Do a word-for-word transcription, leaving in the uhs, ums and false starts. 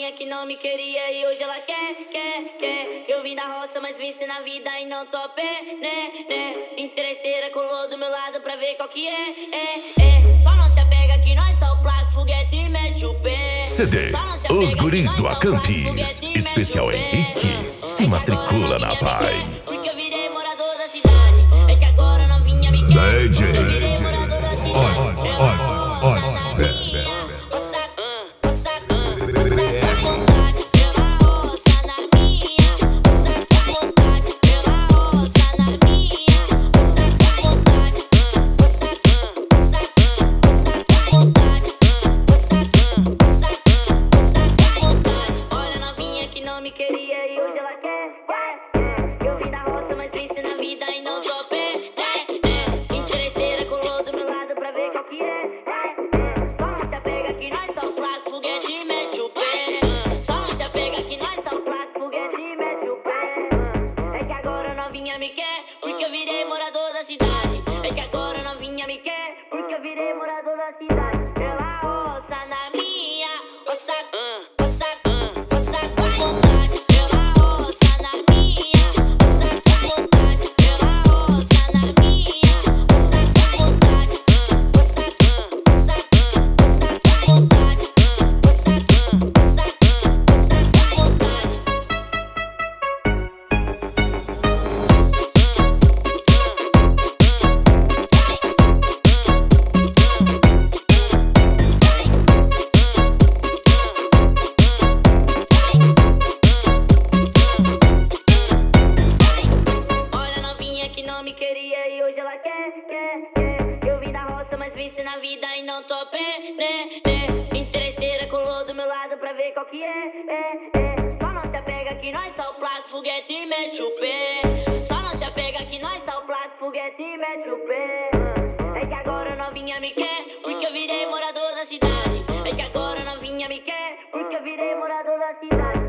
novinha que não me queria e hoje ela quer, quer, quer. Eu vim da roça, mas venci na vida e não tô a pé, né, né. Interesseira colou do meu lado pra ver qual que é, é, é. Só não se apega que nós só o placo, foguete e mete o pé. C D Os Guris do Acampis, especial Henrique, se matricula na Pai. Porque eu virei morador da cidade, é que agora novinha me quer. D J, Eu virei morador da cidade. olha, olha, olha. Me queria e hoje ela quer, quer. Eu vim da roça, mas venci na vida e não tô a pé, é, é. Interesseira colou do meu lado pra ver qual que é, é. Só não se apega que nós só o placo, foguete e mete o pé. Só não se apega que nós só o placo, foguete e mete o pé. É que agora novinha me quer, porque eu virei morador da cidade. É que agora novinha me quer, porque eu virei morador da cidade. Pela roça na minha, roça, uh, roça, uh, roça com vontade. Me queria e hoje ela quer, quer, quer. Eu vim da roça, mas venci na vida e não tô a pé, né, né. Interesseira colou do meu lado pra ver qual que é, é, é. Só não se apega que nós só o placo, foguete e mete o pé. Só não se apega que nós só o placo, foguete e mete o pé. É que agora novinha me quer, porque eu virei morador da cidade. É que agora novinha me quer, porque eu virei morador da cidade.